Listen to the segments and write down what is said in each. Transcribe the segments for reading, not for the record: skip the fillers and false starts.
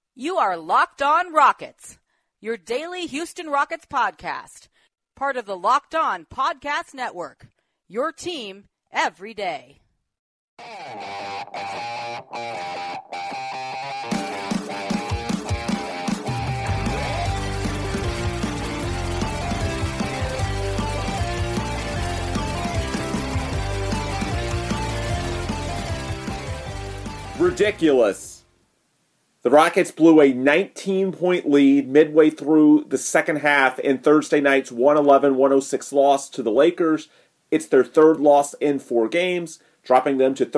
You are Locked On Rockets, your daily Houston Rockets podcast, part of the Locked On Podcast Network, your team every day. Ridiculous. The Rockets blew a 19-point lead midway through the second half in Thursday night's 111-106 loss to the Lakers. It's their third loss in 4 games, dropping them to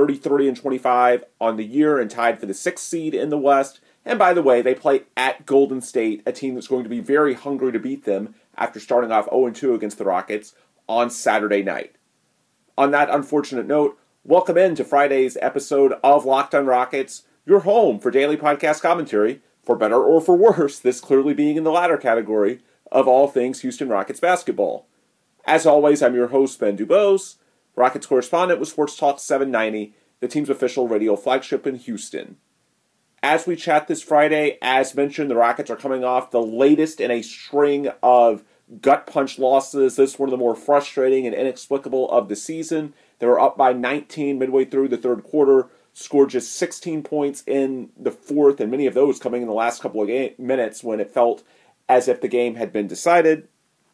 33-25 on the year and tied for the 6th seed in the West. And by the way, they play at Golden State, a team that's going to be very hungry to beat them after starting off 0-2 against the Rockets on Saturday night. On that unfortunate note, welcome into Friday's episode of Locked On Rockets, your home for daily podcast commentary, for better or for worse, this clearly being in the latter category of all things Houston Rockets basketball. As always, I'm your host, Ben Dubose, Rockets correspondent with Sports Talk 790, the team's official radio flagship in Houston. As we chat this Friday, as mentioned, the Rockets are coming off the latest in a string of gut punch losses. This is one of the more frustrating and inexplicable of the season. They were up by 19 midway through the third quarter, scored just 16 points in the fourth, and many of those coming in the last couple of minutes when it felt as if the game had been decided.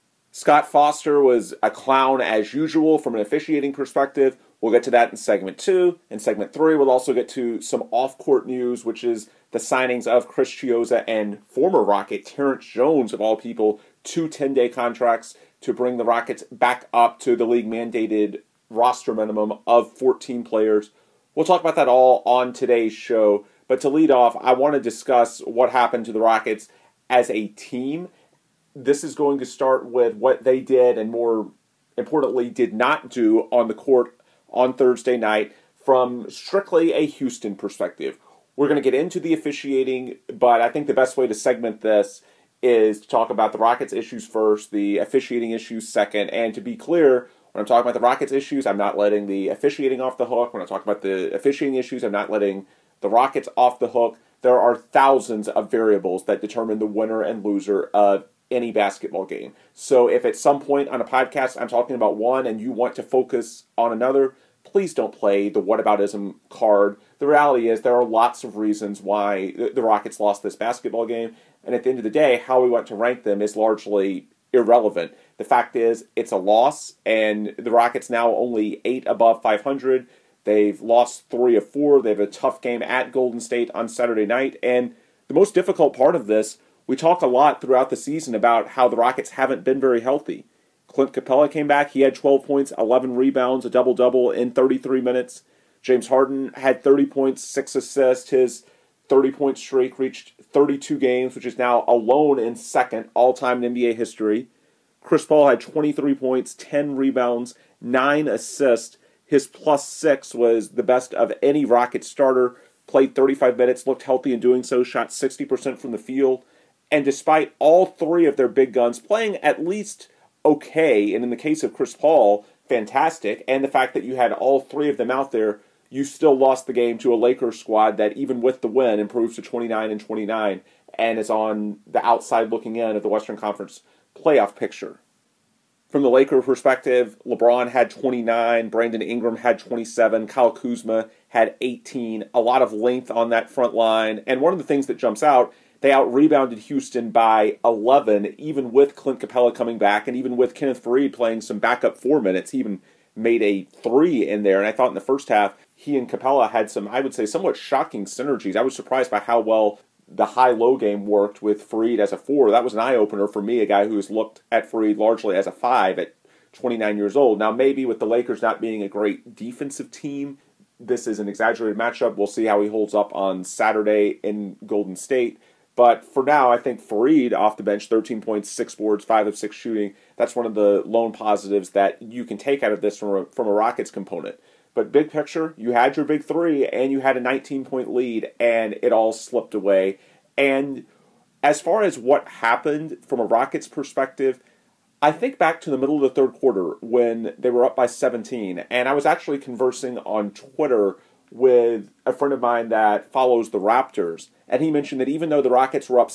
Scott Foster was a clown as usual from an officiating perspective. We'll get to that in Segment 2. In Segment 3, we'll also get to some off-court news, which is the signings of Chris Chiozza and former Rocket Terrence Jones, of all people, 2 10-day contracts to bring the Rockets back up to the league-mandated roster minimum of 14 players. We'll talk about that all on today's show. But to lead off, I want to discuss what happened to the Rockets as a team. This is going to start with what they did and, more importantly, did not do on the court on Thursday night from strictly a Houston perspective. We're going to get into the officiating, but I think the best way to segment this is to talk about the Rockets issues first, the officiating issues second, and to be clear, when I'm talking about the Rockets issues, I'm not letting the officiating off the hook. When I talk about the officiating issues, I'm not letting the Rockets off the hook. There are thousands of variables that determine the winner and loser of any basketball game. So if at some point on a podcast I'm talking about one and you want to focus on another, please don't play the whataboutism card. The reality is there are lots of reasons why the Rockets lost this basketball game, and at the end of the day, how we want to rank them is largely irrelevant. The fact is, it's a loss, and the Rockets now only 8 above 500. They've lost 3 of 4. They have a tough game at Golden State on Saturday night, and the most difficult part of this, we talk a lot throughout the season about how the Rockets haven't been very healthy. Clint Capella came back. He had 12 points, 11 rebounds, a double-double in 33 minutes. James Harden had 30 points, 6 assists. His 30-point streak reached 32 games, which is now alone in second all-time in NBA history. Chris Paul had 23 points, 10 rebounds, 9 assists. His +6 was the best of any Rockets starter. Played 35 minutes, looked healthy in doing so, shot 60% from the field. And despite all 3 of their big guns playing at least okay, and in the case of Chris Paul, fantastic, and the fact that you had all 3 of them out there, you still lost the game to a Lakers squad that, even with the win, improves to 29-29 and is on the outside looking in of the Western Conference playoff picture. From the Laker perspective, LeBron had 29, Brandon Ingram had 27, Kyle Kuzma had 18, a lot of length on that front line, and one of the things that jumps out, they out-rebounded Houston by 11, even with Clint Capella coming back, and even with Kenneth Faried playing some backup 4 minutes. He even made a 3 in there, and I thought in the first half, he and Capella had some, I would say, somewhat shocking synergies. I was surprised by how well the high-low game worked with Faried as a 4. That was an eye-opener for me, a guy who has looked at Faried largely as a 5 at 29 years old. Now, maybe with the Lakers not being a great defensive team, this is an exaggerated matchup. We'll see how he holds up on Saturday in Golden State. But for now, I think Faried off the bench, 13 points, 6 boards, 5 of 6 shooting. That's one of the lone positives that you can take out of this from a Rockets component. But big picture, you had your big 3, and you had a 19-point lead, and it all slipped away. And as far as what happened from a Rockets perspective, I think back to the middle of the third quarter when they were up by 17, and I was actually conversing on Twitter with a friend of mine that follows the Raptors, and he mentioned that even though the Rockets were up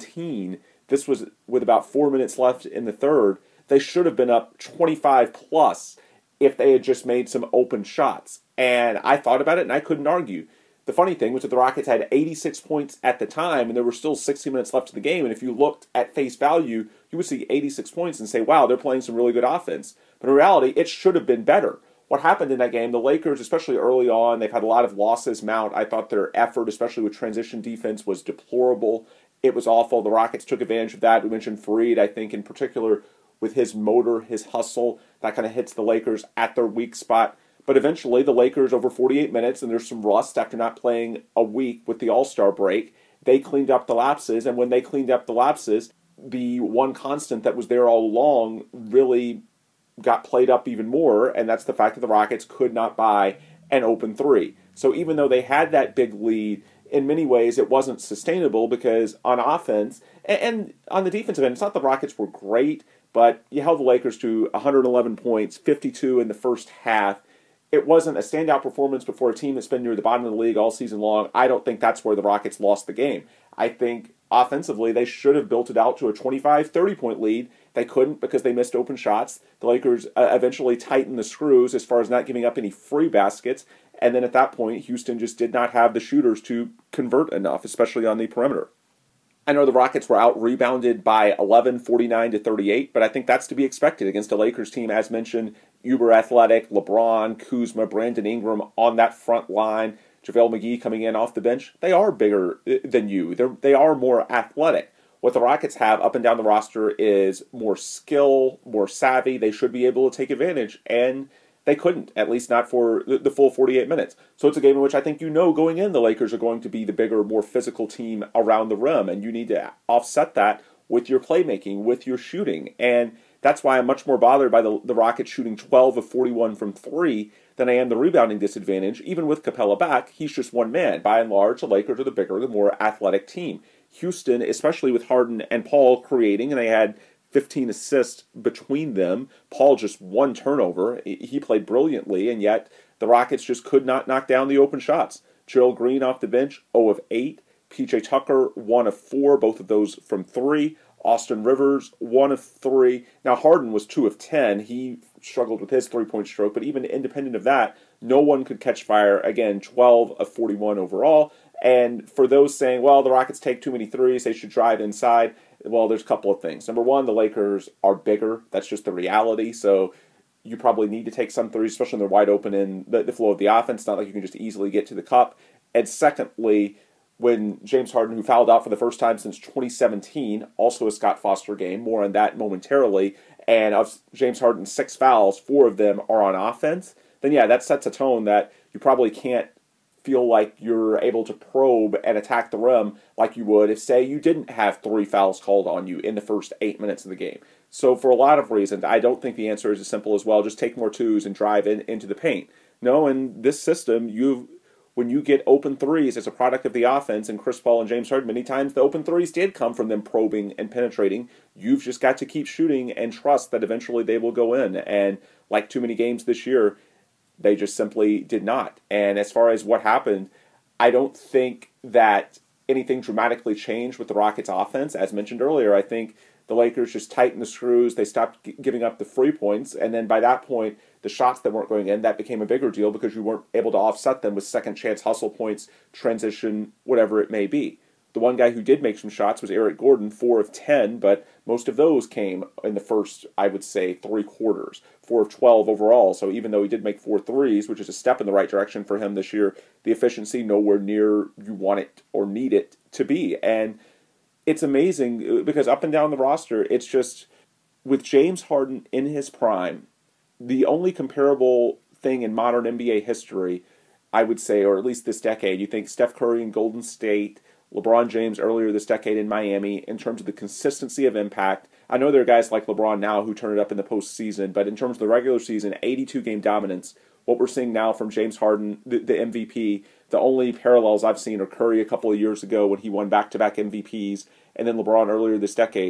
17, this was with about 4 minutes left in the third, they should have been up 25 plus if they had just made some open shots. And I thought about it, and I couldn't argue. The funny thing was that the Rockets had 86 points at the time, and there were still 60 minutes left in the game. And if you looked at face value, you would see 86 points and say, wow, they're playing some really good offense. But in reality, it should have been better. What happened in that game, the Lakers, especially early on, they've had a lot of losses mount. I thought their effort, especially with transition defense, was deplorable. It was awful. The Rockets took advantage of that. We mentioned Fareed, I think, in particular, with his motor, his hustle, that kind of hits the Lakers at their weak spot. But eventually, the Lakers, over 48 minutes, and there's some rust after not playing a week with the All-Star break, they cleaned up the lapses. And when they cleaned up the lapses, the one constant that was there all along really got played up even more, and that's the fact that the Rockets could not buy an open three. So even though they had that big lead, in many ways it wasn't sustainable because on offense, and on the defensive end, it's not the Rockets were great, but you held the Lakers to 111 points, 52 in the first half. It wasn't a standout performance before a team that's been near the bottom of the league all season long. I don't think that's where the Rockets lost the game. I think offensively they should have built it out to a 25, 30-point lead. They couldn't because they missed open shots. The Lakers eventually tightened the screws as far as not giving up any free baskets. And then at that point, Houston just did not have the shooters to convert enough, especially on the perimeter. I know the Rockets were out-rebounded by 11, 49-38, but I think that's to be expected against a Lakers team, as mentioned, uber-athletic, LeBron, Kuzma, Brandon Ingram on that front line, JaVale McGee coming in off the bench. They are bigger than you. They are more athletic. What the Rockets have up and down the roster is more skill, more savvy. They should be able to take advantage, and they couldn't, at least not for the full 48 minutes. So it's a game in which I think going in, the Lakers are going to be the bigger, more physical team around the rim, and you need to offset that with your playmaking, with your shooting. And that's why I'm much more bothered by the Rockets shooting 12 of 41 from three than I am the rebounding disadvantage. Even with Capella back, he's just one man. By and large, the Lakers are the bigger, the more athletic team. Houston, especially with Harden and Paul creating, and they had 15 assists between them. Paul just one turnover. He played brilliantly, and yet the Rockets just could not knock down the open shots. Gerald Green off the bench, 0 of 8. PJ Tucker, 1 of 4, both of those from 3. Austin Rivers, 1 of 3. Now, Harden was 2 of 10. He struggled with his three-point stroke, but even independent of that, no one could catch fire. Again, 12 of 41 overall. And for those saying, well, the Rockets take too many threes, they should drive inside, well, there's a couple of things. Number one, the Lakers are bigger. That's just the reality. So you probably need to take some threes, especially when they're wide open in the flow of the offense. It's not like you can just easily get to the cup. And secondly, when James Harden, who fouled out for the first time since 2017, also a Scott Foster game, more on that momentarily, and of James Harden's 6 fouls, 4 of them are on offense, then yeah, that sets a tone that you probably can't feel like you're able to probe and attack the rim like you would if, say, you didn't have 3 fouls called on you in the first 8 minutes of the game. So for a lot of reasons, I don't think the answer is as simple as, well, just take more twos and drive into the paint. No, in this system, when you get open threes as a product of the offense, and Chris Paul and James Harden, many times the open threes did come from them probing and penetrating. You've just got to keep shooting and trust that eventually they will go in. And like too many games this year, they just simply did not. And as far as what happened, I don't think that anything dramatically changed with the Rockets' offense. As mentioned earlier, I think the Lakers just tightened the screws. They stopped giving up the free points. And then by that point, the shots that weren't going in, that became a bigger deal because you weren't able to offset them with second chance hustle points, transition, whatever it may be. The one guy who did make some shots was Eric Gordon, 4 of 10, but most of those came in the first, I would say, 3 quarters. 4 of 12 overall, so even though he did make 4 threes, which is a step in the right direction for him this year, the efficiency nowhere near you want it or need it to be. And it's amazing because up and down the roster, it's just, with James Harden in his prime, the only comparable thing in modern NBA history, I would say, or at least this decade, you think Steph Curry in Golden State, LeBron James earlier this decade in Miami, in terms of the consistency of impact. I know there are guys like LeBron now who turn it up in the postseason, but in terms of the regular season, 82-game dominance, what we're seeing now from James Harden, the MVP, the only parallels I've seen are Curry a couple of years ago when he won back-to-back MVPs, and then LeBron earlier this decade.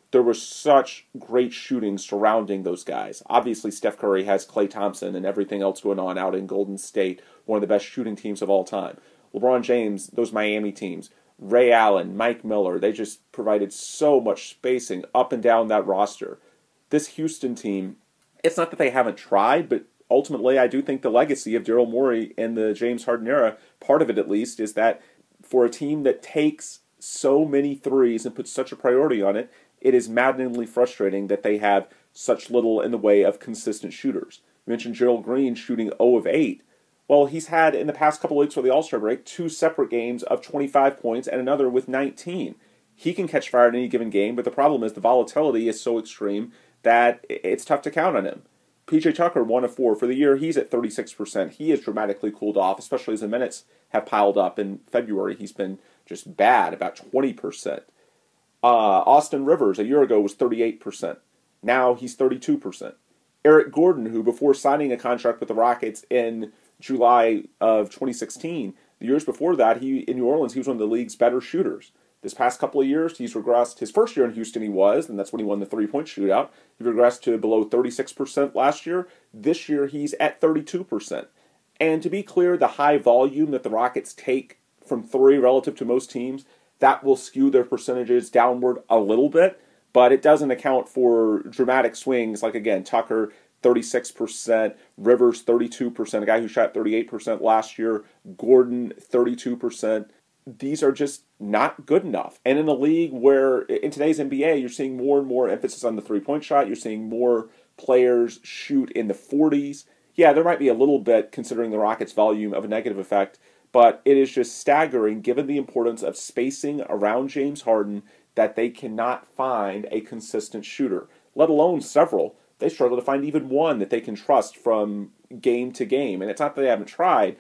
there was such great shooting surrounding those guys. Obviously, Steph Curry has Klay Thompson and everything else going on out in Golden State, one of the best shooting teams of all time. LeBron James, those Miami teams, Ray Allen, Mike Miller, they just provided so much spacing up and down that roster. This Houston team, it's not that they haven't tried, but ultimately I do think the legacy of Daryl Morey in the James Harden era, part of it at least, is that for a team that takes so many threes and puts such a priority on it, it is maddeningly frustrating that they have such little in the way of consistent shooters. You mentioned Gerald Green shooting 0 of 8. Well, he's had, in the past couple of weeks for the All-Star break, 2 separate games of 25 points and another with 19. He can catch fire in any given game, but the problem is the volatility is so extreme that it's tough to count on him. PJ Tucker, 1 of 4. For the year, he's at 36%. He has dramatically cooled off, especially as the minutes have piled up. In February, he's been just bad, about 20%. Austin Rivers, a year ago, was 38%. Now he's 32%. Eric Gordon, who before signing a contract with the Rockets in July of 2016, the years before that, in New Orleans, he was one of the league's better shooters. This past couple of years, he's regressed. His first year in Houston, he was, and that's when he won the three-point shootout. He regressed to below 36% last year. This year, he's at 32%. And to be clear, the high volume that the Rockets take from three relative to most teams, that will skew their percentages downward a little bit, but it doesn't account for dramatic swings like, again, Tucker, 36%, Rivers, 32%, a guy who shot 38% last year, Gordon, 32%. These are just not good enough. And in a league where, in today's NBA, you're seeing more and more emphasis on the three-point shot, you're seeing more players shoot in the 40s. Yeah, there might be a little bit, considering the Rockets' volume, of a negative effect, but it is just staggering, given the importance of spacing around James Harden, that they cannot find a consistent shooter, let alone several. They struggle to find even one that they can trust from game to game. And it's not that they haven't tried.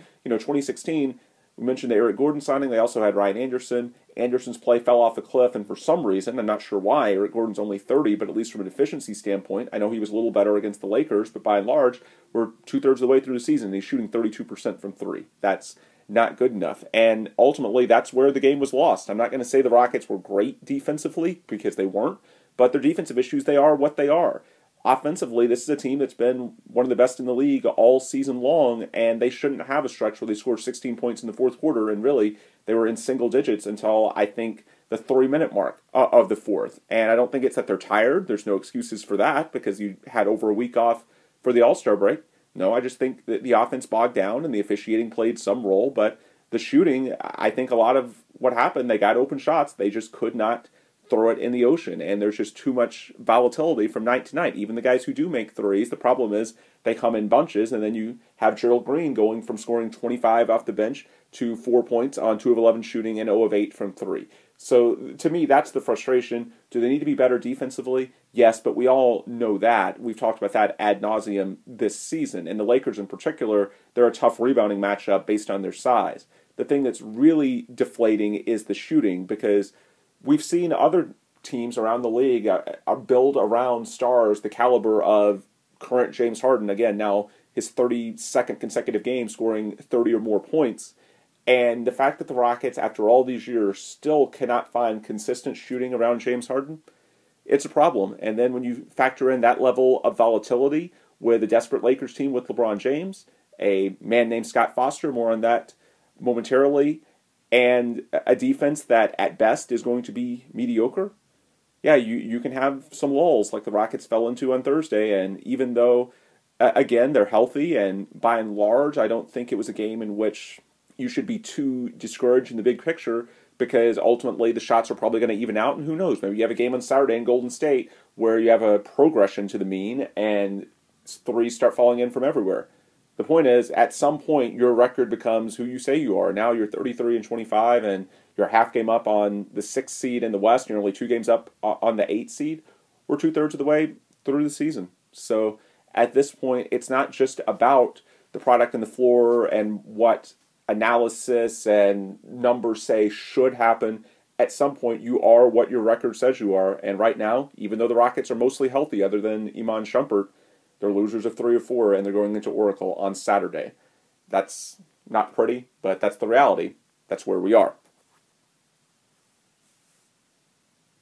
2016, we mentioned the Eric Gordon signing. They also had Ryan Anderson. Anderson's play fell off a cliff, and for some reason, I'm not sure why, Eric Gordon's only 30, but at least from an efficiency standpoint, I know he was a little better against the Lakers, but by and large, we're two-thirds of the way through the season, and he's shooting 32% from three. That's not good enough. And ultimately, that's where the game was lost. I'm not going to say the Rockets were great defensively, because they weren't, but their defensive issues, they are what they are. Offensively, this is a team that's been one of the best in the league all season long, and they shouldn't have a stretch where they scored 16 points in the fourth quarter, and really, they were in single digits until, I think, the 3-minute mark of the fourth. And I don't think it's that they're tired. There's no excuses for that, because you had over a week off for the All-Star break. No, I just think that the offense bogged down, and the officiating played some role, but the shooting, I think a lot of what happened, they got open shots, they just could not throw it in the ocean, and there's just too much volatility from night to night. Even the guys who do make threes, the problem is they come in bunches, and then you have Gerald Green going from scoring 25 off the bench to 4 points on 2 of 11 shooting and 0 of 8 from 3. So to me, that's the frustration. Do they need to be better defensively? Yes, but we all know that. We've talked about that ad nauseum this season. And the Lakers in particular, they're a tough rebounding matchup based on their size. The thing that's really deflating is the shooting, because we've seen other teams around the league build around stars the caliber of current James Harden. Again, now his 32nd consecutive game scoring 30 or more points. And the fact that the Rockets, after all these years, still cannot find consistent shooting around James Harden, it's a problem. And then when you factor in that level of volatility with a desperate Lakers team with LeBron James, a man named Scott Foster, more on that momentarily, and a defense that at best is going to be mediocre, yeah, you can have some lulls like the Rockets fell into on Thursday. And even though, again, they're healthy, and by and large, I don't think it was a game in which you should be too discouraged in the big picture, because ultimately the shots are probably going to even out, and who knows, maybe you have a game on Saturday in Golden State where you have a progression to the mean and threes start falling in from everywhere. The point is, at some point, your record becomes who you say you are. Now you're 33-25, and you're a half game up on the 6th seed in the West, and you're only 2 games up on the 8th seed. We're 2/3 of the way through the season. So at this point, it's not just about the product on the floor and what analysis and numbers say should happen. At some point, you are what your record says you are. And right now, even though the Rockets are mostly healthy other than Iman Shumpert, they're losers of 3 or 4, and they're going into Oracle on Saturday. That's not pretty, but that's the reality. That's where we are.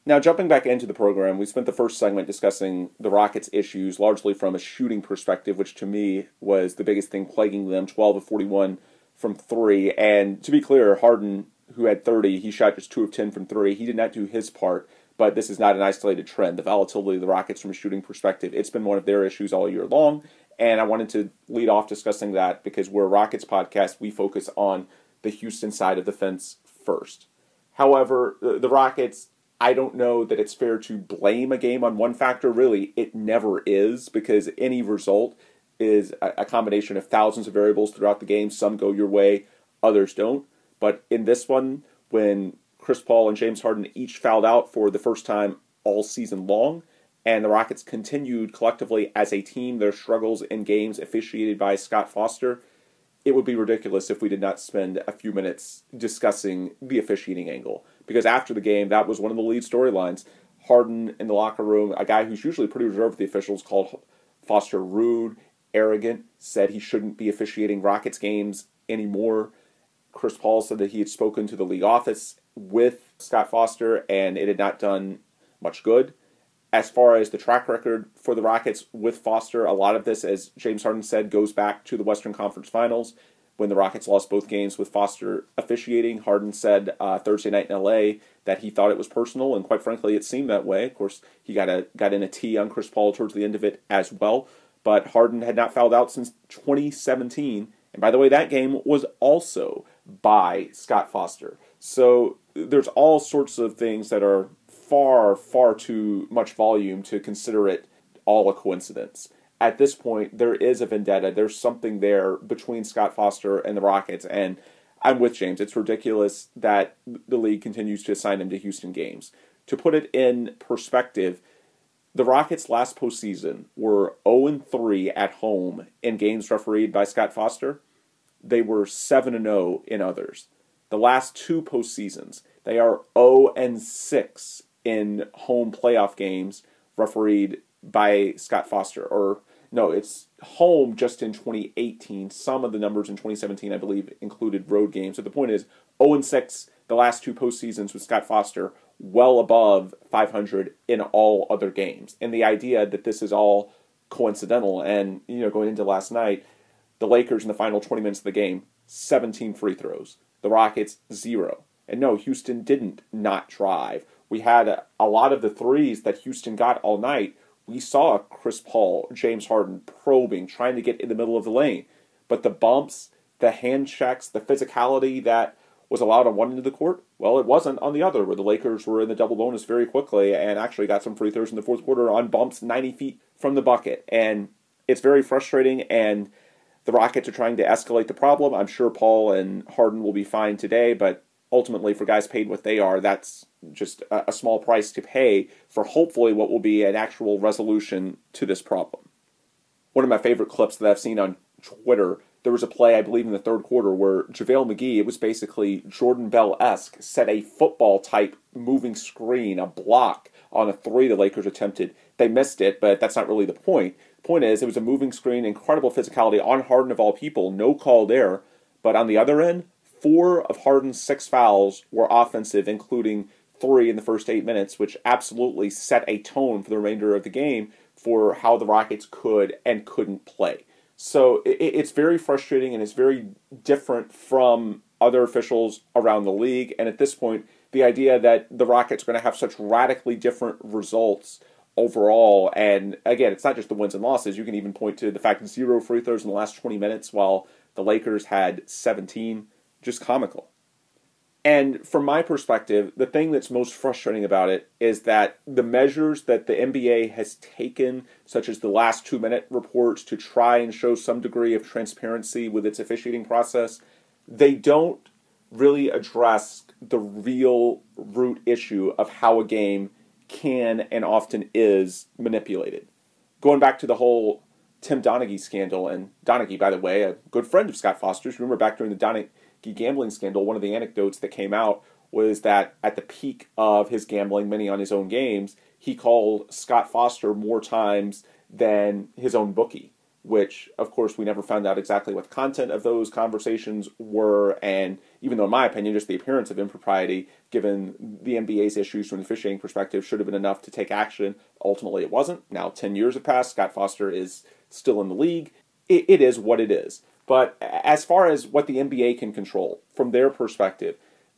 Now, jumping back into the program, we spent the first segment discussing the Rockets' issues, largely from a shooting perspective, which to me was the biggest thing plaguing them, 12 of 41 from 3. And to be clear, Harden, who had 30, he shot just 2 of 10 from 3. He did not do his part, but this is not an isolated trend. The volatility of the Rockets from a shooting perspective, it's been one of their issues all year long. And I wanted to lead off discussing that because we're a Rockets podcast. We focus on the Houston side of the fence first. However, the Rockets, I don't know that it's fair to blame a game on one factor. Really, it never is, because any result is a combination of thousands of variables throughout the game. Some go your way, others don't. But in this one, when Chris Paul and James Harden each fouled out for the first time all season long, and the Rockets continued collectively as a team their struggles in games officiated by Scott Foster, it would be ridiculous if we did not spend a few minutes discussing the officiating angle. Because after the game, that was one of the lead storylines. Harden in the locker room, a guy who's usually pretty reserved with the officials, called Foster rude, arrogant, said he shouldn't be officiating Rockets games anymore. Chris Paul said that he had spoken to the league office with Scott Foster, and it had not done much good. As far as the track record for the Rockets with Foster, a lot of this, as James Harden said, goes back to the Western Conference Finals when the Rockets lost both games with Foster officiating. Harden said Thursday night in L.A. that he thought it was personal, and quite frankly, it seemed that way. Of course, he got in a tee on Chris Paul towards the end of it as well, but Harden had not fouled out since 2017, and by the way, that game was also by Scott Foster. So there's all sorts of things that are far, far too much volume to consider it all a coincidence. At this point, there is a vendetta. There's something there between Scott Foster and the Rockets, and I'm with James. It's ridiculous that the league continues to assign him to Houston games. To put it in perspective, the Rockets' last postseason were 0-3 at home in games refereed by Scott Foster. They were 7-0 in others. The last 2 postseasons, they are 0-6 in home playoff games refereed by Scott Foster. Or, no, it's home just in 2018. Some of the numbers in 2017, I believe, included road games. So the point is, 0-6 the last 2 postseasons with Scott Foster, well above 500 in all other games. And the idea that this is all coincidental, and, going into last night, the Lakers in the final 20 minutes of the game, 17 free throws. The Rockets, 0. And no, Houston didn't not drive. We had a lot of the threes that Houston got all night. We saw Chris Paul, James Harden probing, trying to get in the middle of the lane. But the bumps, the hand checks, the physicality that was allowed on one end of the court, well, it wasn't on the other, where the Lakers were in the double bonus very quickly and actually got some free throws in the fourth quarter on bumps 90 feet from the bucket. And it's very frustrating, and the Rockets are trying to escalate the problem. I'm sure Paul and Harden will be fine today, but ultimately, for guys paid what they are, that's just a small price to pay for hopefully what will be an actual resolution to this problem. One of my favorite clips that I've seen on Twitter, there was a play, I believe, in the third quarter where JaVale McGee, it was basically Jordan Bell-esque, set a football-type moving screen, a block on a 3 the Lakers attempted. They missed it, but that's not really the point. The point is, it was a moving screen, incredible physicality on Harden of all people, no call there. But on the other end, 4 of Harden's 6 fouls were offensive, including 3 in the first 8 minutes, which absolutely set a tone for the remainder of the game for how the Rockets could and couldn't play. So it's very frustrating, and it's very different from other officials around the league. And at this point, the idea that the Rockets are going to have such radically different results overall, and again, it's not just the wins and losses. You can even point to the fact that 0 free throws in the last 20 minutes while the Lakers had 17. Just comical. And from my perspective, the thing that's most frustrating about it is that the measures that the NBA has taken, such as the last 2-minute reports to try and show some degree of transparency with its officiating process, they don't really address the real root issue of how a game can and often is manipulated. Going back to the whole Tim Donaghy scandal, and Donaghy, by the way, a good friend of Scott Foster's. Remember back during the Donaghy gambling scandal, one of the anecdotes that came out was that at the peak of his gambling, many on his own games, he called Scott Foster more times than his own bookie, which, of course, we never found out exactly what the content of those conversations were, and even though in my opinion, just the appearance of impropriety, given the NBA's issues from the officiating perspective, should have been enough to take action. Ultimately, it wasn't. Now 10 years have passed. Scott Foster is still in the league. It is what it is. But as far as what the NBA can control, from their perspective,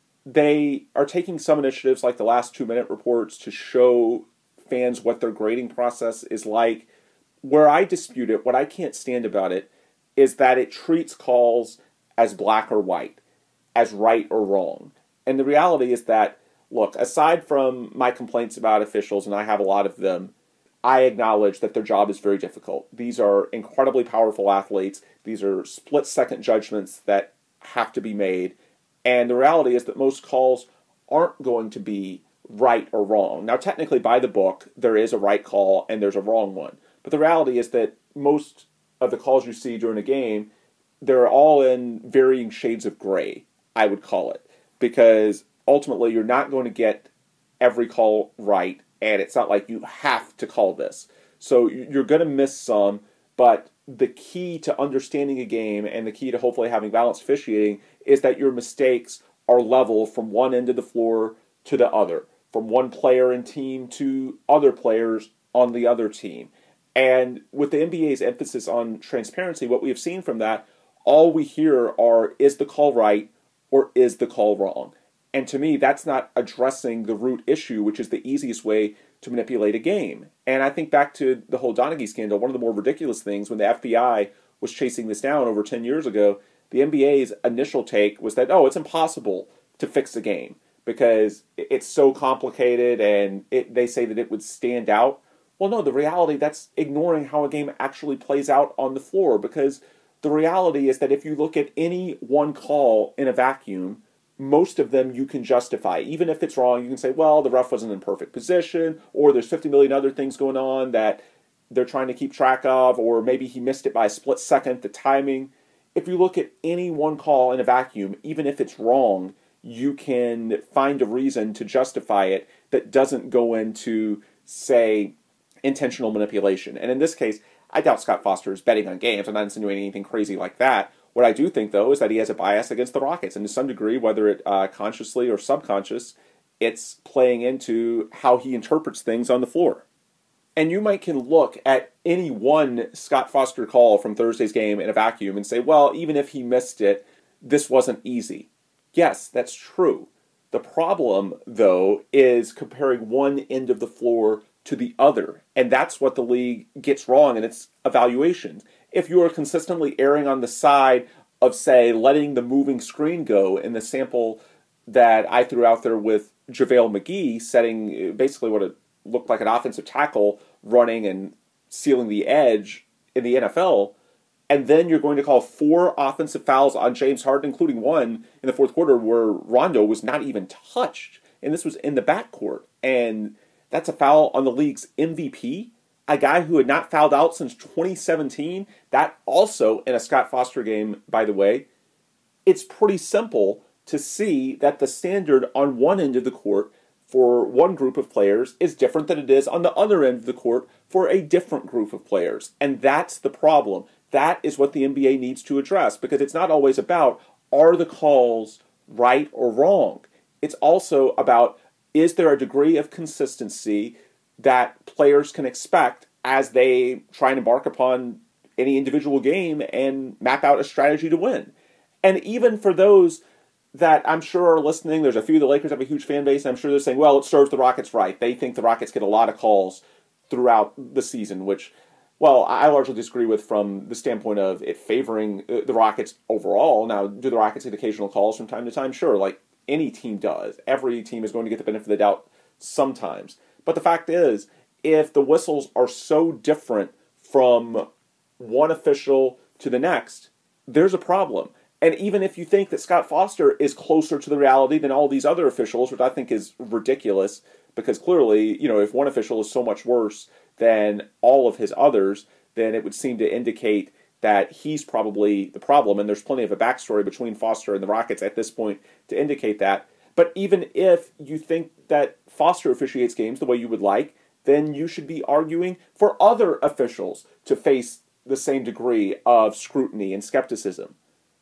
they are taking some initiatives like the last 2-minute reports to show fans what their grading process is like. Where I dispute it, what I can't stand about it, is that it treats calls as black or white, as right or wrong. And the reality is that, look, aside from my complaints about officials, and I have a lot of them, I acknowledge that their job is very difficult. These are incredibly powerful athletes. These are split-second judgments that have to be made. And the reality is that most calls aren't going to be right or wrong. Now, technically, by the book, there is a right call and there's a wrong one. But the reality is that most of the calls you see during a game, they're all in varying shades of gray, I would call it. Because ultimately, you're not going to get every call right, and it's not like you have to call this. So you're going to miss some, but the key to understanding a game and the key to hopefully having balanced officiating is that your mistakes are level from one end of the floor to the other, from one player and team to other players on the other team. And with the NBA's emphasis on transparency, what we have seen from that, all we hear are, is the call right or is the call wrong? And to me, that's not addressing the root issue, which is the easiest way to manipulate a game. And I think back to the whole Donaghy scandal, one of the more ridiculous things when the FBI was chasing this down over 10 years ago, the NBA's initial take was that, it's impossible to fix a game because it's so complicated and they say that it would stand out. Well, no, the reality, that's ignoring how a game actually plays out on the floor, because the reality is that if you look at any one call in a vacuum, most of them you can justify. Even if it's wrong, you can say, well, the ref wasn't in perfect position, or there's 50 million other things going on that they're trying to keep track of, or maybe he missed it by a split second, the timing. If you look at any one call in a vacuum, even if it's wrong, you can find a reason to justify it that doesn't go into, say, intentional manipulation. And in this case, I doubt Scott Foster is betting on games. I'm not insinuating anything crazy like that. What I do think, though, is that he has a bias against the Rockets. And to some degree, whether it consciously or subconscious, it's playing into how he interprets things on the floor. And you can look at any one Scott Foster call from Thursday's game in a vacuum and say, well, even if he missed it, this wasn't easy. Yes, that's true. The problem, though, is comparing one end of the floor to the other. And that's what the league gets wrong in its evaluations. If you are consistently erring on the side of, say, letting the moving screen go in the sample that I threw out there with JaVale McGee setting basically what it looked like an offensive tackle running and sealing the edge in the NFL, and then you're going to call 4 offensive fouls on James Harden, including one in the fourth quarter where Rondo was not even touched, and this was in the backcourt, and that's a foul on the league's MVP, a guy who had not fouled out since 2017. That also in a Scott Foster game, by the way. It's pretty simple to see that the standard on one end of the court for one group of players is different than it is on the other end of the court for a different group of players. And that's the problem. That is what the NBA needs to address, because it's not always about, are the calls right or wrong? It's also about, is there a degree of consistency that players can expect as they try and embark upon any individual game and map out a strategy to win? And even for those that I'm sure are listening, there's a few, the Lakers have a huge fan base, and I'm sure they're saying, well, it serves the Rockets right. They think the Rockets get a lot of calls throughout the season, which, well, I largely disagree with from the standpoint of it favoring the Rockets overall. Now, do the Rockets get occasional calls from time to time? Sure, like any team does. Every team is going to get the benefit of the doubt sometimes. But the fact is, if the whistles are so different from one official to the next, there's a problem. And even if you think that Scott Foster is closer to the reality than all these other officials, which I think is ridiculous, because clearly, if one official is so much worse than all of his others, then it would seem to indicate that he's probably the problem. And there's plenty of a backstory between Foster and the Rockets at this point to indicate that. But even if you think that Foster officiates games the way you would like, then you should be arguing for other officials to face the same degree of scrutiny and skepticism.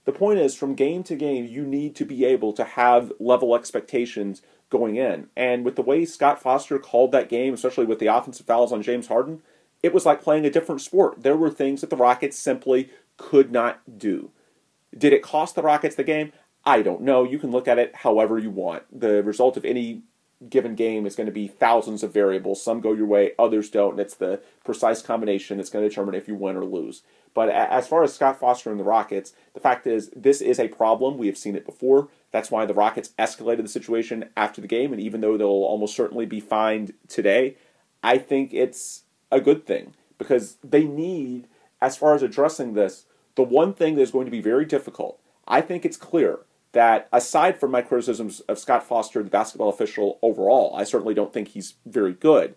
The point is, from game to game, you need to be able to have level expectations going in. And with the way Scott Foster called that game, especially with the offensive fouls on James Harden, it was like playing a different sport. There were things that the Rockets simply could not do. Did it cost the Rockets the game? I don't know. You can look at it however you want. The result of any given game is going to be thousands of variables. Some go your way, others don't, and it's the precise combination that's going to determine if you win or lose. But as far as Scott Foster and the Rockets, the fact is this is a problem. We have seen it before. That's why the Rockets escalated the situation after the game, and even though they'll almost certainly be fined today, I think it's a good thing because they need, as far as addressing this, the one thing that is going to be very difficult. I think it's clear that aside from my criticisms of Scott Foster, the basketball official overall, I certainly don't think he's very good,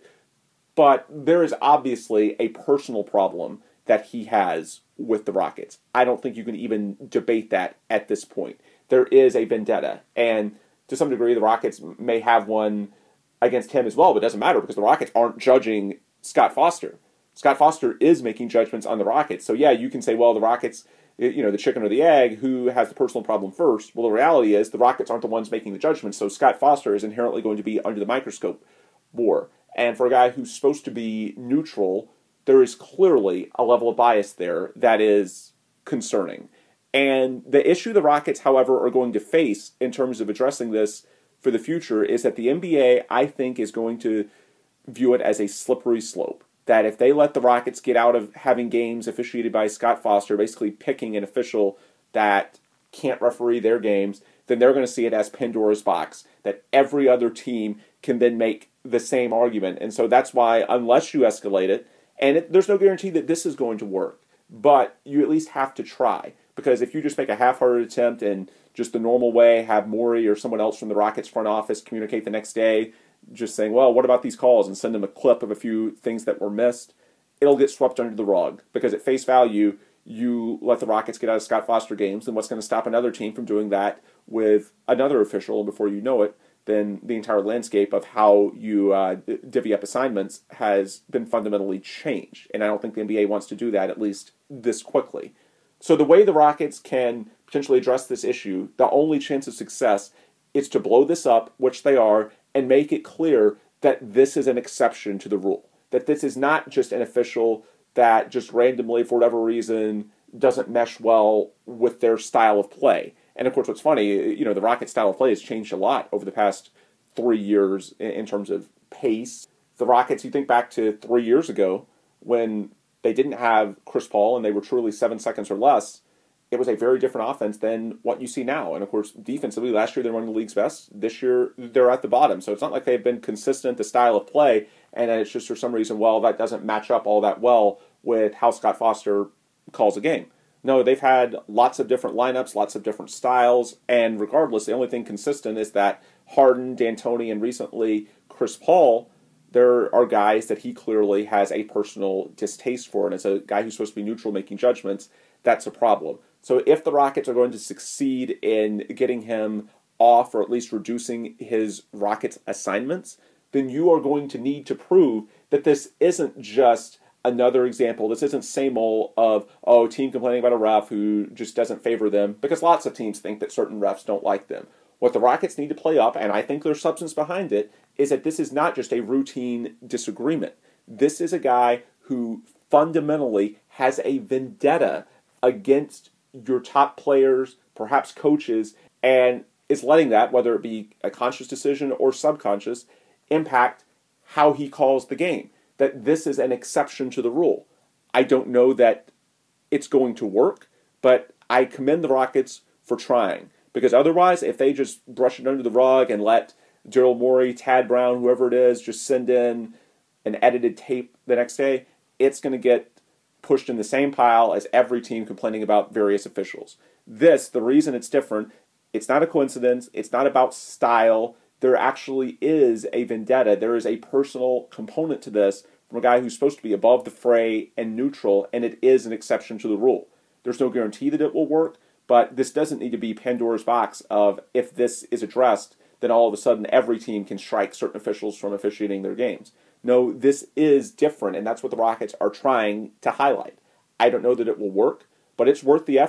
but there is obviously a personal problem that he has with the Rockets. I don't think you can even debate that at this point. There is a vendetta, and to some degree the Rockets may have one against him as well, but it doesn't matter because the Rockets aren't judging Scott Foster. Scott Foster is making judgments on the Rockets. So yeah, you can say, well, the Rockets, the chicken or the egg, who has the personal problem first? Well, the reality is the Rockets aren't the ones making the judgments, so Scott Foster is inherently going to be under the microscope more. And for a guy who's supposed to be neutral, there is clearly a level of bias there that is concerning. And the issue the Rockets, however, are going to face in terms of addressing this for the future is that the NBA, I think, is going to view it as a slippery slope. That if they let the Rockets get out of having games officiated by Scott Foster, basically picking an official that can't referee their games, then they're going to see it as Pandora's box, that every other team can then make the same argument. And so that's why, unless you escalate it, and there's no guarantee that this is going to work, but you at least have to try. Because if you just make a half-hearted attempt and just the normal way, have Morey or someone else from the Rockets front office communicate the next day, just saying, well, what about these calls, and send them a clip of a few things that were missed, it'll get swept under the rug. Because at face value, you let the Rockets get out of Scott Foster games, and what's going to stop another team from doing that with another official, and before you know it, then the entire landscape of how you divvy up assignments has been fundamentally changed. And I don't think the NBA wants to do that, at least this quickly. So the way the Rockets can potentially address this issue, the only chance of success is to blow this up, which they are, and make it clear that this is an exception to the rule. That this is not just an official that just randomly, for whatever reason, doesn't mesh well with their style of play. And of course, what's funny, the Rockets' style of play has changed a lot over the past 3 years in terms of pace. The Rockets, you think back to 3 years ago when they didn't have Chris Paul and they were truly 7 seconds or less, it was a very different offense than what you see now. And of course, defensively, last year they were one of the league's best. This year, they're at the bottom. So it's not like they've been consistent, the style of play, and it's just for some reason, well, that doesn't match up all that well with how Scott Foster calls a game. No, they've had lots of different lineups, lots of different styles, and regardless, the only thing consistent is that Harden, D'Antoni, and recently Chris Paul, there are guys that he clearly has a personal distaste for, and as a guy who's supposed to be neutral making judgments, that's a problem. So if the Rockets are going to succeed in getting him off or at least reducing his Rockets assignments, then you are going to need to prove that this isn't just another example. This isn't same old of, team complaining about a ref who just doesn't favor them, because lots of teams think that certain refs don't like them. What the Rockets need to play up, and I think there's substance behind it, is that this is not just a routine disagreement. This is a guy who fundamentally has a vendetta against your top players, perhaps coaches, and is letting that, whether it be a conscious decision or subconscious, impact how he calls the game. That this is an exception to the rule. I don't know that it's going to work, but I commend the Rockets for trying. Because otherwise, if they just brush it under the rug and let Daryl Morey, Tad Brown, whoever it is, just send in an edited tape the next day, it's going to get pushed in the same pile as every team complaining about various officials. The reason it's different, it's not a coincidence, it's not about style. There actually is a vendetta. There is a personal component to this from a guy who's supposed to be above the fray and neutral, and it is an exception to the rule. There's no guarantee that it will work, but this doesn't need to be Pandora's box of if this is addressed, then all of a sudden every team can strike certain officials from officiating their games. No, this is different, and that's what the Rockets are trying to highlight. I don't know that it will work, but it's worth the effort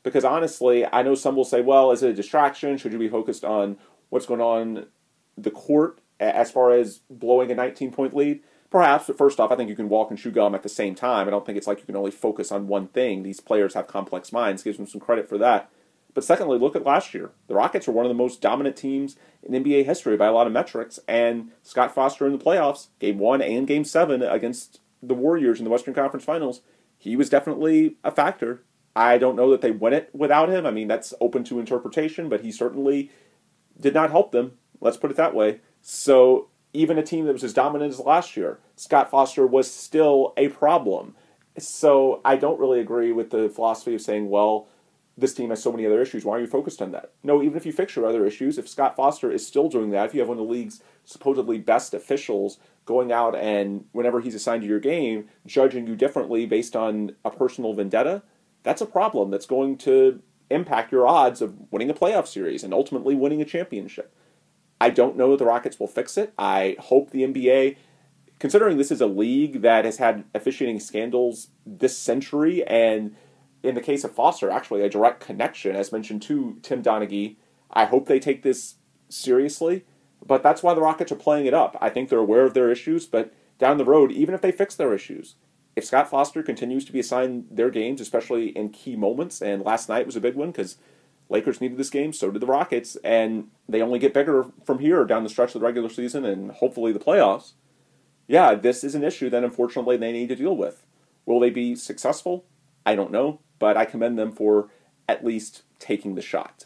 Because honestly, I know some will say, well, is it a distraction? Should you be focused on what's going on the court as far as blowing a 19-point lead? Perhaps, but first off, I think you can walk and chew gum at the same time. I don't think it's like you can only focus on one thing. These players have complex minds. Gives them some credit for that. But secondly, look at last year. The Rockets were one of the most dominant teams in NBA history by a lot of metrics, and Scott Foster in the playoffs, Game 1 and Game 7 against the Warriors in the Western Conference Finals, he was definitely a factor. I don't know that they win it without him. I mean, that's open to interpretation, but he certainly did not help them. Let's put it that way. So even a team that was as dominant as last year, Scott Foster was still a problem. So I don't really agree with the philosophy of saying, well, this team has so many other issues. Why are you focused on that? No, even if you fix your other issues, if Scott Foster is still doing that, if you have one of the league's supposedly best officials going out and whenever he's assigned to your game, judging you differently based on a personal vendetta, that's a problem that's going to impact your odds of winning a playoff series and ultimately winning a championship. I don't know that the Rockets will fix it. I hope the NBA, considering this is a league that has had officiating scandals this century, and in the case of Foster, actually a direct connection, as mentioned, to Tim Donaghy, I hope they take this seriously. But that's why the Rockets are playing it up. I think they're aware of their issues, but down the road, even if they fix their issues, if Scott Foster continues to be assigned their games, especially in key moments, and last night was a big one because Lakers needed this game, so did the Rockets, and they only get bigger from here down the stretch of the regular season and hopefully the playoffs. Yeah, this is an issue that unfortunately they need to deal with. Will they be successful? I don't know, but I commend them for at least taking the shot.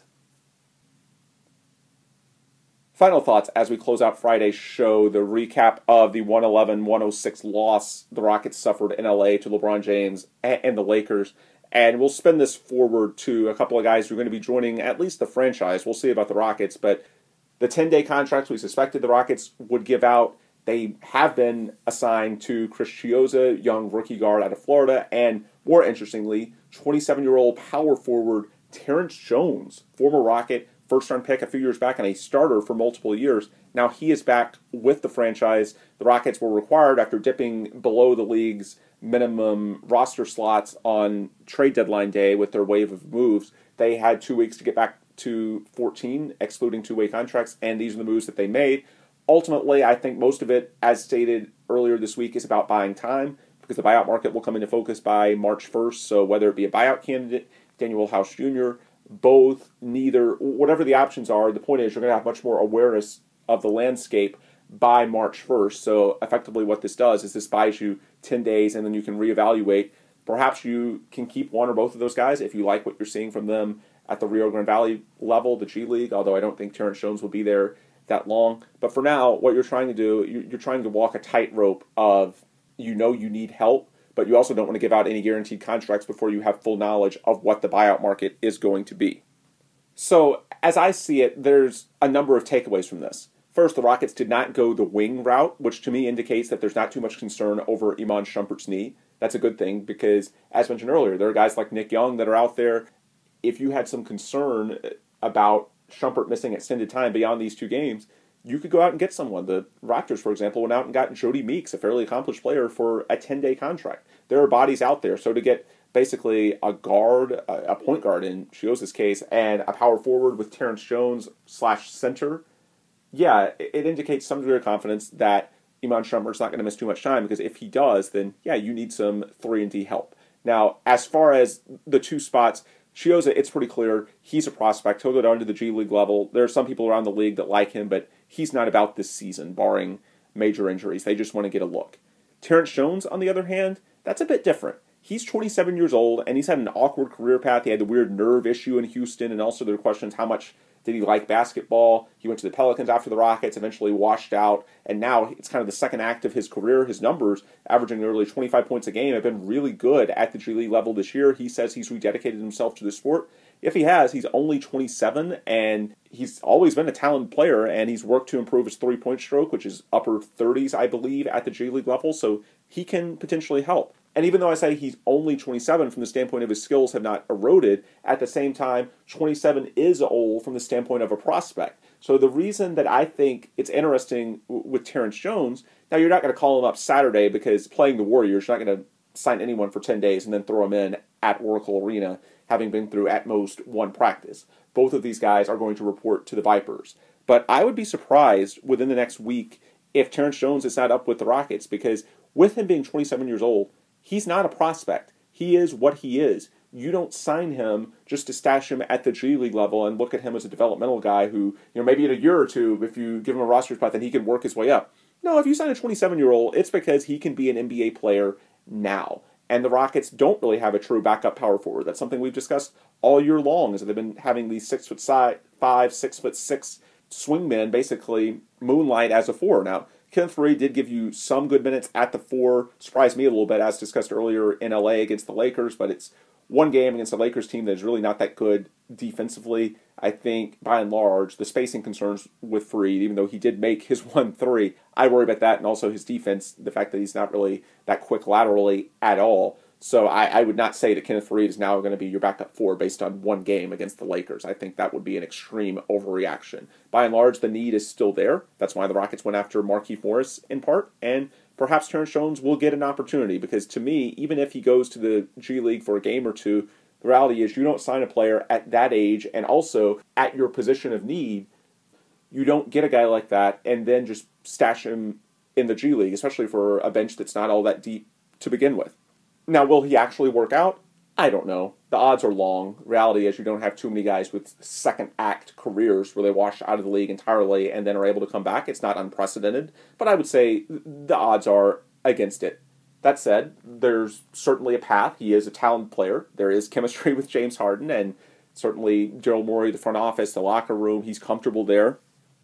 Final thoughts as we close out Friday's show, the recap of the 111-106 loss the Rockets suffered in LA to LeBron James and the Lakers. And we'll spin this forward to a couple of guys who are going to be joining at least the franchise. We'll see about the Rockets, but the 10-day contracts we suspected the Rockets would give out, they have been assigned to Chris Chiozza, young rookie guard out of Florida, and more interestingly, 27-year-old power forward Terrence Jones, former Rocket, first-round pick a few years back and a starter for multiple years. Now he is back with the franchise. The Rockets were required, after dipping below the league's minimum roster slots on trade deadline day with their wave of moves, they had 2 weeks to get back to 14, excluding two-way contracts, and these are the moves that they made. Ultimately, I think most of it, as stated earlier this week, is about buying time, because the buyout market will come into focus by March 1st, so whether it be a buyout candidate, Daniel House Jr., both, neither, whatever the options are, the point is you're going to have much more awareness of the landscape by March 1st. So effectively what this does is this buys you 10 days and then you can reevaluate. Perhaps you can keep one or both of those guys if you like what you're seeing from them at the Rio Grande Valley level, the G League, although I don't think Terrence Jones will be there that long. But for now, what you're trying to do, you're trying to walk a tightrope of, you need help, but you also don't want to give out any guaranteed contracts before you have full knowledge of what the buyout market is going to be. So, as I see it, there's a number of takeaways from this. First, the Rockets did not go the wing route, which to me indicates that there's not too much concern over Iman Shumpert's knee. That's a good thing because, as mentioned earlier, there are guys like Nick Young that are out there. If you had some concern about Shumpert missing extended time beyond these two games, you could go out and get someone. The Raptors, for example, went out and got Jody Meeks, a fairly accomplished player, for a 10-day contract. There are bodies out there. So to get basically a guard, a point guard in Chiozza's case, and a power forward with Terrence Jones / center, yeah, it indicates some degree of confidence that Iman Shumpert's not going to miss too much time, because if he does, then, yeah, you need some 3-and-D help. Now, as far as the two spots, Chiozza, it's pretty clear he's a prospect. He'll go down to the G League level. There are some people around the league that like him, but he's not about this season, barring major injuries. They just want to get a look. Terrence Jones, on the other hand, that's a bit different. He's 27 years old, and he's had an awkward career path. He had the weird nerve issue in Houston, and also there are questions how much did he like basketball. He went to the Pelicans after the Rockets, eventually washed out, and now it's kind of the second act of his career. His numbers, averaging nearly 25 points a game, have been really good at the G League level this year. He says he's rededicated himself to the sport. If he has, he's only 27, and he's always been a talented player, and he's worked to improve his three-point stroke, which is upper 30s, I believe, at the G League level, so he can potentially help. And even though I say he's only 27 from the standpoint of his skills have not eroded, at the same time, 27 is old from the standpoint of a prospect. So the reason that I think it's interesting with Terrence Jones, now you're not going to call him up Saturday because playing the Warriors, you're not going to sign anyone for 10 days and then throw him in at Oracle Arena having been through at most one practice. Both of these guys are going to report to the Vipers. But I would be surprised within the next week if Terrence Jones is not up with the Rockets, because with him being 27 years old, he's not a prospect. He is what he is. You don't sign him just to stash him at the G League level and look at him as a developmental guy who, maybe in a year or two, if you give him a roster spot, then he can work his way up. No, if you sign a 27-year-old, it's because he can be an NBA player now. And the Rockets don't really have a true backup power forward. That's something we've discussed all year long, is that they've been having these 6'5", 6'6" swingmen basically moonlight as a four. Now, Kenneth Faried did give you some good minutes at the four. Surprised me a little bit, as discussed earlier, in LA against the Lakers, but it's one game against a Lakers team that is really not that good defensively. I think, by and large, the spacing concerns with Faried, even though he did make his 1-3, I worry about that, and also his defense, the fact that he's not really that quick laterally at all. So I would not say that Kenneth Faried is now going to be your backup four based on one game against the Lakers. I think that would be an extreme overreaction. By and large, the need is still there. That's why the Rockets went after Markieff Morris in part, and perhaps Terrence Jones will get an opportunity, because to me, even if he goes to the G League for a game or two, the reality is you don't sign a player at that age and also at your position of need. You don't get a guy like that and then just stash him in the G League, especially for a bench that's not all that deep to begin with. Now, will he actually work out? I don't know. The odds are long. Reality is you don't have too many guys with second act careers where they wash out of the league entirely and then are able to come back. It's not unprecedented, but I would say the odds are against it. That said, there's certainly a path. He is a talented player. There is chemistry with James Harden, and certainly Daryl Morey, the front office, the locker room, he's comfortable there.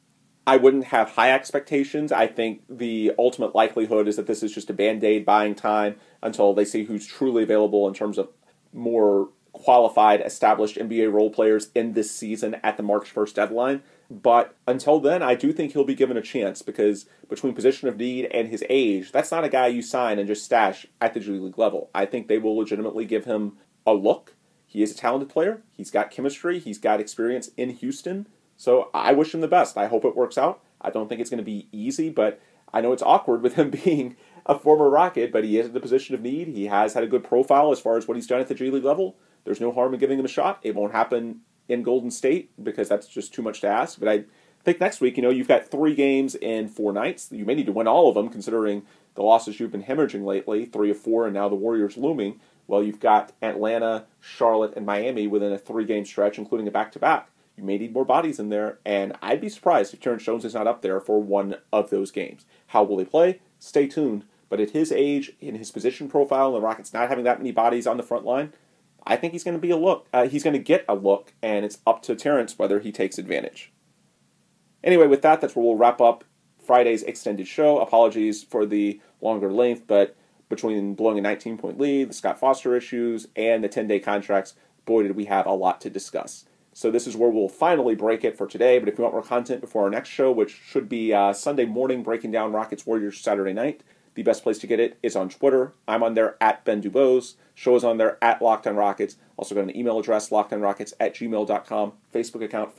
I wouldn't have high expectations. I think the ultimate likelihood is that this is just a Band-Aid buying time until they see who's truly available in terms of more qualified, established NBA role players in this season at the March 1st deadline. But until then, I do think he'll be given a chance, because between position of need and his age, that's not a guy you sign and just stash at the G League level. I think they will legitimately give him a look. He is a talented player. He's got chemistry. He's got experience in Houston. So I wish him the best. I hope it works out. I don't think it's going to be easy, but I know it's awkward with him being a former Rocket, but he is in the position of need. He has had a good profile as far as what he's done at the G League level. There's no harm in giving him a shot. It won't happen in Golden State because that's just too much to ask. But I think next week, you've got 3 games in 4 nights. You may need to win all of them, considering the losses you've been hemorrhaging lately, 3 of 4, and now the Warriors looming. Well, you've got Atlanta, Charlotte, and Miami within a 3-game stretch, including a back-to-back. You may need more bodies in there, and I'd be surprised if Terrence Jones is not up there for one of those games. How will they play? Stay tuned. But at his age, in his position profile, and the Rockets not having that many bodies on the front line, I think he's going to be a look. He's going to get a look, and it's up to Terrence whether he takes advantage. Anyway, with that, that's where we'll wrap up Friday's extended show. Apologies for the longer length, but between blowing a 19-point lead, the Scott Foster issues, and the 10-day contracts, boy, did we have a lot to discuss. So this is where we'll finally break it for today, but if you want more content before our next show, which should be Sunday morning, breaking down Rockets Warriors Saturday night, the best place to get it is on Twitter. I'm on there at Ben Dubose. Show is on there at Locked On Rockets. Also got an email address, lockedonrockets@gmail.com. Facebook account,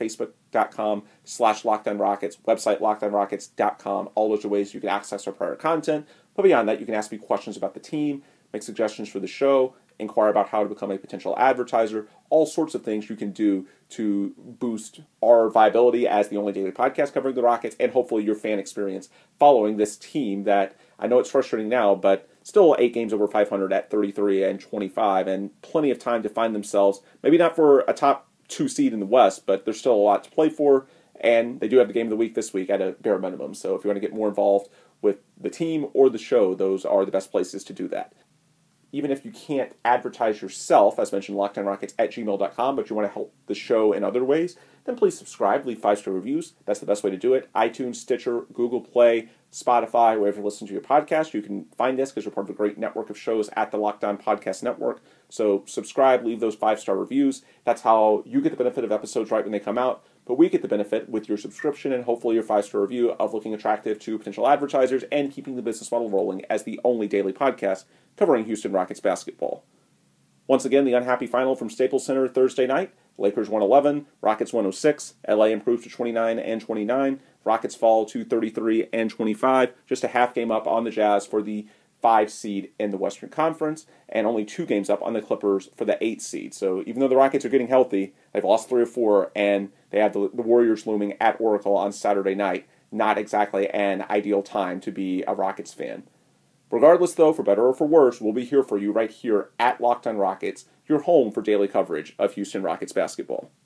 facebook.com/LockedOnRockets. Website, lockedonrockets.com. All those are ways you can access our prior content. But beyond that, you can ask me questions about the team, make suggestions for the show, inquire about how to become a potential advertiser, all sorts of things you can do to boost our viability as the only daily podcast covering the Rockets, and hopefully your fan experience following this team that, I know it's frustrating now, but still 8 games over 500 at 33-25, and plenty of time to find themselves, maybe not for a top 2 seed in the West, but there's still a lot to play for, and they do have the game of the week this week at a bare minimum. So if you want to get more involved with the team or the show, those are the best places to do that. Even if you can't advertise yourself, as mentioned, lockedonrockets@gmail.com, but you want to help the show in other ways, then please subscribe, leave 5-star reviews. That's the best way to do it. iTunes, Stitcher, Google Play, Spotify, wherever you listen to your podcast, you can find us because we're part of a great network of shows at the Locked On Podcast Network. So subscribe, leave those 5-star reviews. That's how you get the benefit of episodes right when they come out, but we get the benefit with your subscription and hopefully your 5-star review of looking attractive to potential advertisers and keeping the business model rolling as the only daily podcast covering Houston Rockets basketball. Once again, the unhappy final from Staples Center Thursday night. Lakers 111, Rockets 106. LA improves to 29-29. Rockets fall to 33-25. Just a half game up on the Jazz for the 5 seed in the Western Conference, and only 2 games up on the Clippers for the 8 seed. So even though the Rockets are getting healthy, they've lost 3 or 4, and they have the Warriors looming at Oracle on Saturday night. Not exactly an ideal time to be a Rockets fan. Regardless, though, for better or for worse, we'll be here for you right here at Locked On Rockets, your home for daily coverage of Houston Rockets basketball.